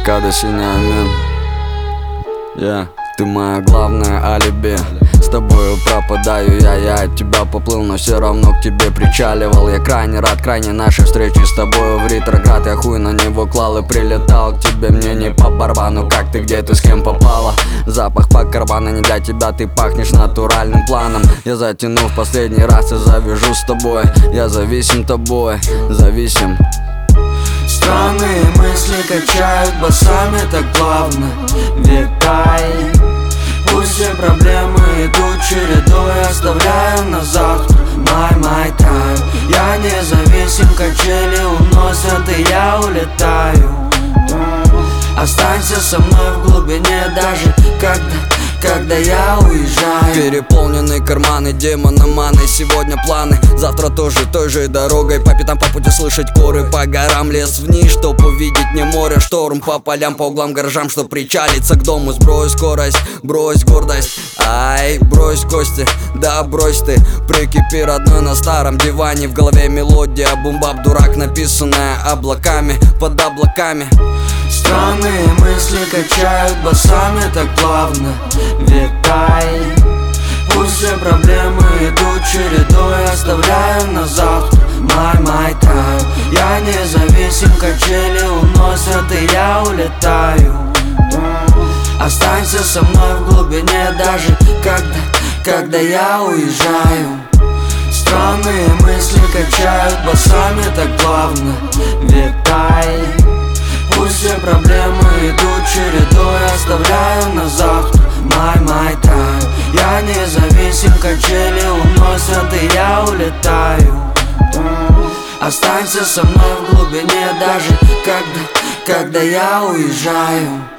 Када Синяя, ты моя главная алиби. С тобою пропадаю я от тебя поплыл, но все равно к тебе причаливал. Я крайне рад, крайне нашей встречи с тобою в ретроград. Я хуй на него клал и прилетал к тебе, мне не по барабану, как ты, где ты, с кем попала. Запах по карману, не для тебя, ты пахнешь натуральным планом. Я затяну в последний раз и завяжу с тобой. Я зависим тобой, зависим. Странные мысли качают басами так плавно. Витай, пусть все проблемы идут чередой, оставляю на завтра my time. Я независим, качели уносят и я улетаю. Останься со мной в глубине, даже когда я уезжаю. Переполненные карманы, демона маны. Сегодня планы, завтра тоже той же дорогой. По пятам по пути слышать коры, по горам лес вниз, чтоб увидеть не море. Шторм по полям, по углам гаражам, чтоб причалиться к дому. Сбрось скорость, брось гордость, ай, брось кости, да брось ты. Прикипи, родной, на старом диване. В голове мелодия, бум-бап, дурак, написанная облаками, под облаками. Странные мысли качают басами так плавно. Витай, пусть все проблемы идут чередой, оставляю на завтра my time. Я независим, качели уносят и я улетаю. Останься со мной в глубине, даже когда я уезжаю. Странные мысли качают басами так плавно. Витай, пусть все проблемы идут чередой, оставляю на завтра my time. Я независим, качели уносят и я улетаю. Останься со мной в глубине, даже когда я уезжаю.